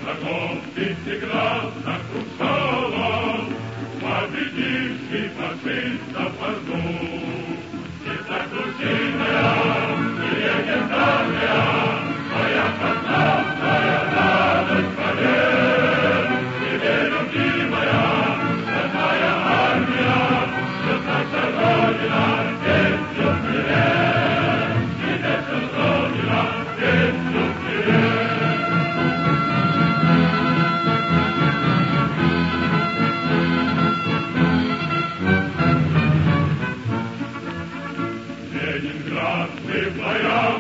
врагов тысячекрат сокрушала, победивший фашистов орду. Несокрушимая и легендарная моя славная радость побед, тебе любимая родная армия, что наша Родина, песню привет, тебе Родина, песню привет. Ленинград мы в боях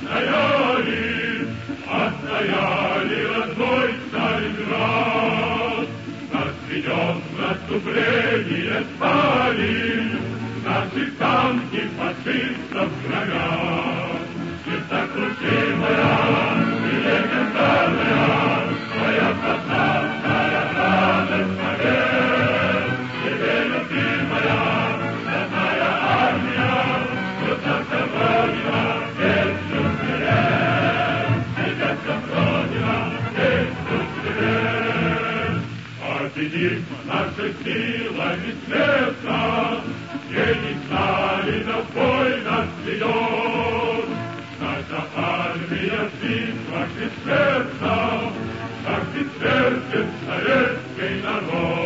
отстояли родной Сталинград. Нас ведет в наступление Сталин, наши танки фашистов громят. Несокрушимая и легендарная твоя славная радость побед, тебе любимая родная армия, что наша Родина, песню привет, тебе Родина, песню привет. Победим наши силами света, гений Сталина в бой нас ведет. Наша армия в битвах без сердца, как бессмертен советский народ.